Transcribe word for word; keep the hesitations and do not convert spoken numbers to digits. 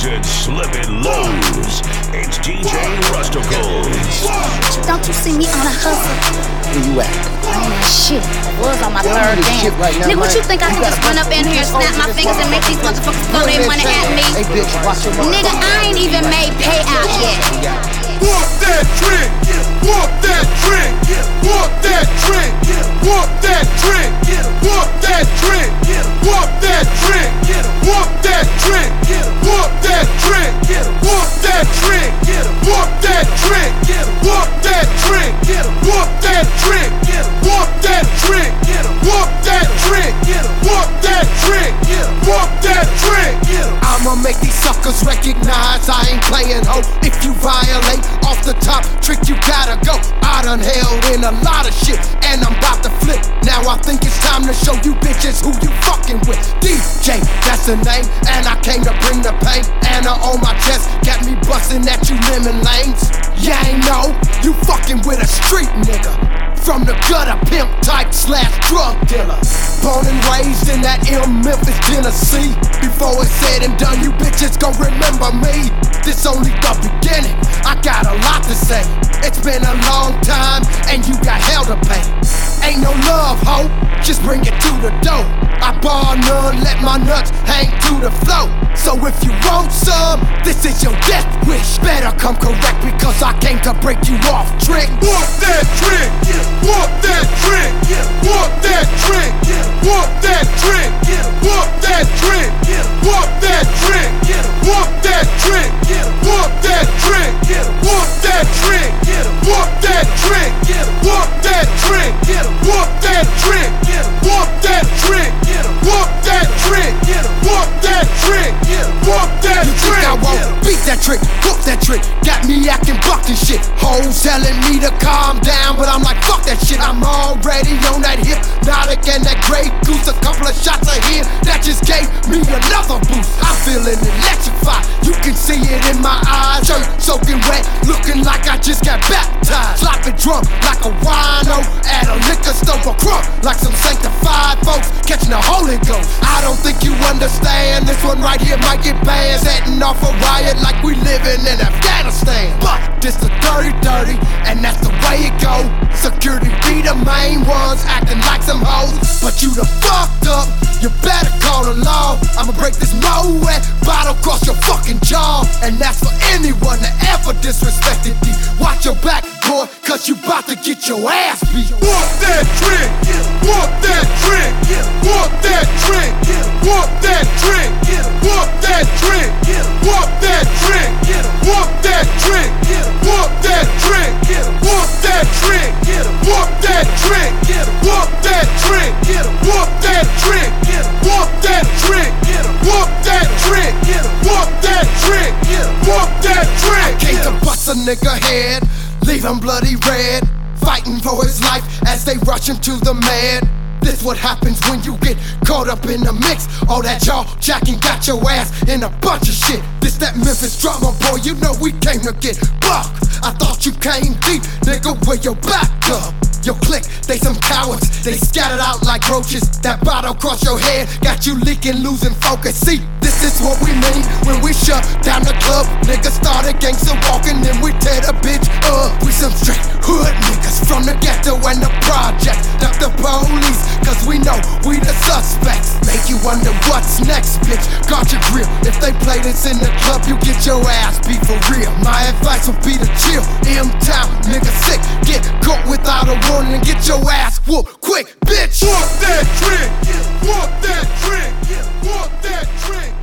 and slipping lows. It's D J Rusticles. Don't you see me on a hustle? Where you at? I ain't on shit. I was on my Yo, third you dance. right now, Nigga, what man. you think I You can just gotta run up in here and snap my fingers and make these motherfuckers throw their money at me? Hey, bitch, watch your mouth. Nigga, I ain't even made payout yet. Walk that trick, walk that trick, walk that trick, walk that trick, walk that trick, walk that trick, walk that trick, walk that trick, walk that trick, walk that trick, walk that trick, walk that trick, walk that trick, walk that trick, walk that trick, walk that trick. I'ma make these suckers recognize I ain't playing ho. If you violate off the top trick, you gotta go. I done held in a lot of shit, and I'm about to flip. Now I think it's time to show you bitches who you fucking with. D J, that's the name, and I came to bring the pain. Anna on my chest, got me bustin' at you lemon lanes. Yeah, ain't know you fucking with a street nigga. From the gutter, pimp type slash drug dealer. Born and raised in that ill Memphis, Tennessee. Before it's said and done, you bitches gon' remember me. This only the beginning, I got a lot to say. It's been a long time, and you got hell to pay. Ain't no love, ho, just bring it to the door. I bar none, let my nuts hang to the floor. So if you want some, this is your death wish. Better come correct, because I came to break you off trick. Walk that trick, walk that trick, walk that trick, walk that trick, walk that trick, walk that trick, walk that trick, walk that trick, walk that trick, walk that trick, walk that trick, walk that trick, walk that trick, walk that trick, walk that trick, walk that trick. You think I won't beat that trick, whoop that trick? Got me acting buck and shit. Hoes telling me to calm down, but I'm like fuck that shit. I'm already on that hypnotic and that Grey Goose. A couple of shots of here that just gave me another boost. I'm feeling electrified, you can see it in my eyes. Shirt soaking wet, looking like I just got baptized. Slopping drunk like a wino at a liquor store. A crump like some sanctified folks catching the Holy Ghost. I don't think you understand, this one right here might get banned. Setting off a riot like we living in Afghanistan. But this the dirty dirty, and that's the way it go. Security be the main ones acting like some hoes, but you the fucked up, you better call the law. I'ma break this Moet bottle across your fucking jaw. And that's for anyone that ever disrespected me. Watch your back, boy, cause you bout to get your ass beat. Walk that trick, walk that trick, walk that trick, walk that trick, walk that trick, walk that trick, walk that trick, walk that trick, walk that trick, walk that trick, walk that trick, walk that trick, walk that trick, walk that trick, walk that trick, walk that trick. I came to bust a nigga head, leave him bloody red, fighting for his life as they rush him to the man. This what happens when you get caught up in the mix. All that jaw jacking got your ass in a bunch of shit. This that Memphis drama, boy, you know we came to get bucked. I thought you came deep, nigga, where your back up. Your clique, they some cowards, they scattered out like roaches. That bottle across your head got you leaking, losing focus. See, this is what we mean when we shut down the club. Niggas started gangsta walking, then we tear the bitch up. We some straight hood niggas from the ghetto and the project. Duck the police, cause we know we the suspects. Make you wonder what's next, bitch. Guard your grill, if they play this in the club, you get your ass beat for real. My advice would be to chill. M-Town, nigga sick, get caught without a warning and get your ass whooped quick, bitch. Walk that trick, walk that trick, walk that trick.